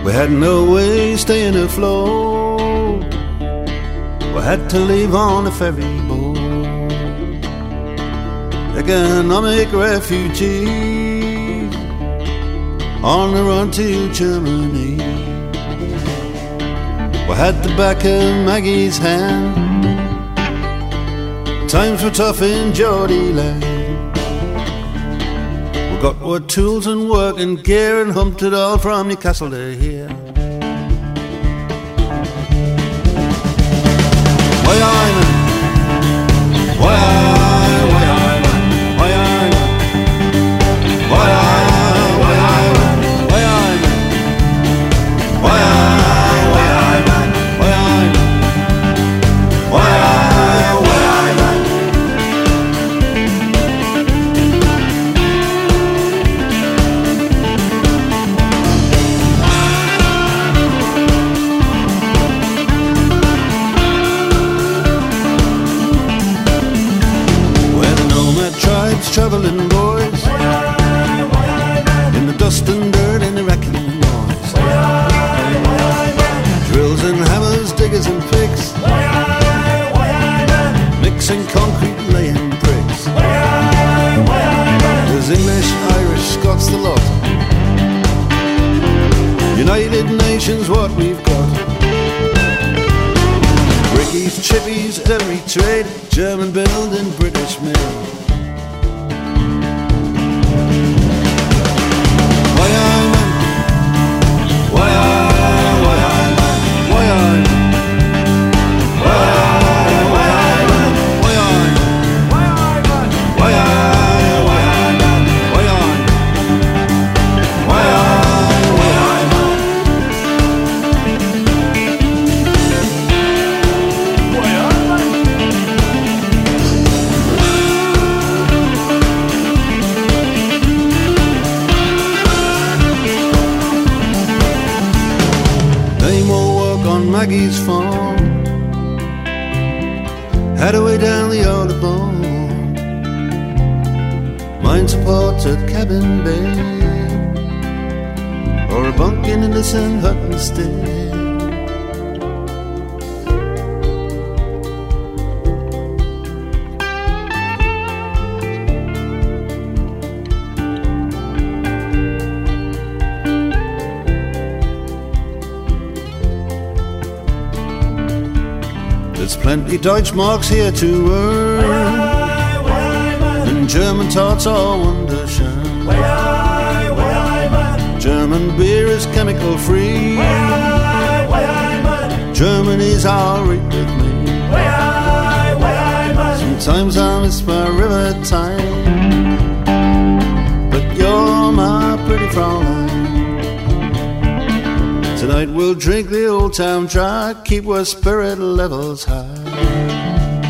We had no way staying afloat. We had to leave on a ferry boat. Economic refugees on the run to Germany. We had the back of Maggie's hand. Times were tough in Geordie land. We got our tools and work and gear and humped it all from Newcastle to here. Why I'm why travelling boys in the dust and dirt and the wrecking noise. Drills and hammers, diggers and picks, mixing concrete, laying bricks. There's English, Irish, Scots, the lot. United Nations, what we've got. Brickies, chippies, every trade, German build and British made. Maggie's farm, had a way down the Audubon, mine supports at Cabin Bay, or a bunking in the St. Hutton Stay. There's plenty Deutschmarks here to earn, and German tarts are wunderschön. German beer is chemical free. Germany's alright with me. Sometimes I miss my river time, but you're my pretty Fraulein. Tonight we'll drink the old town dry, keep our spirit levels high.